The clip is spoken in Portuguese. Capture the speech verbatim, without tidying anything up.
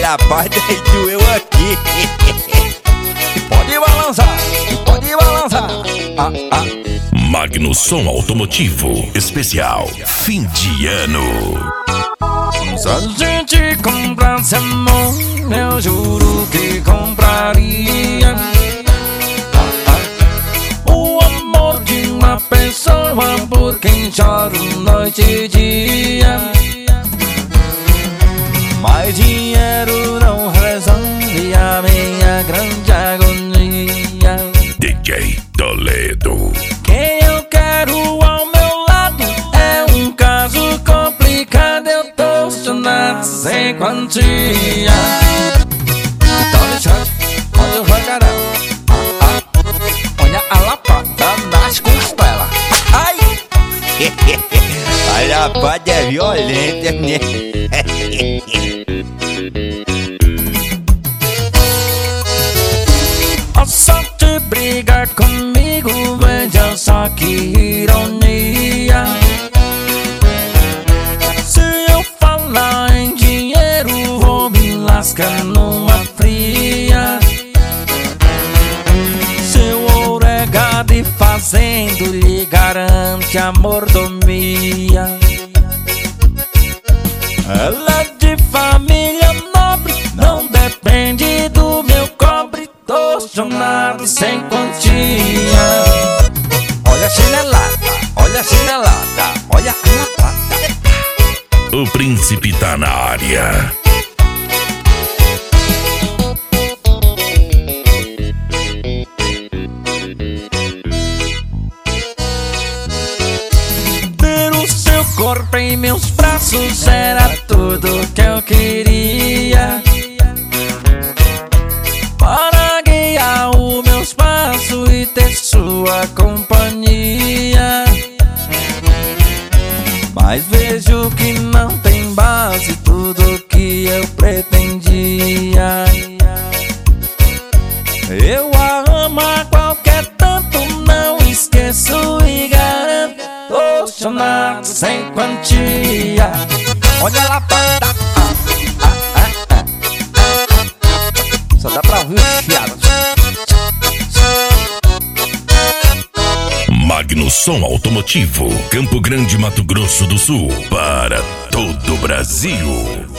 rapaz, daí doeu aqui. Pode balançar, pode balançar. Ah, ah. Magno Som Automotivo Especial Fim de Ano. Se a gente comprasse amor, eu juro que compraria ah, ah. o amor de uma pessoa por quem choro noite e dia. Mas dinheiro não resolve a minha grande agonia. D J Toledo. Quem eu quero ao meu lado é um caso complicado. Eu tô sonado sem quantia. Então deixa, olha o vagarão. Ah, ah. Olha a lapada nas costelas. Ai! A lapada é violenta, né? Só te brigar comigo, veja só que ironia. Se eu falar em dinheiro, vou me lascar numa fria. Seu ouro é gado e fazendo lhe garante a mordomia. Ela é de família nobre, não depende do meu cobre. Tô chonado sem quantia. Olha a chinelada, olha a chinelada, olha a lapada. O príncipe tá na área. Ter o seu corpo em meus braços era tudo que eu queria. Para guiar o meu espaço e ter sua companhia. Mas vejo que não tem base tudo que eu pretendia. Eu a amo a qualquer tanto, não esqueço e garanto. Tô chonado sem quantia. Olha a lapada. Só dá pra ouvir os chiados. Magno Som Automotivo Campo Grande, Mato Grosso do Sul. Para todo o Brasil.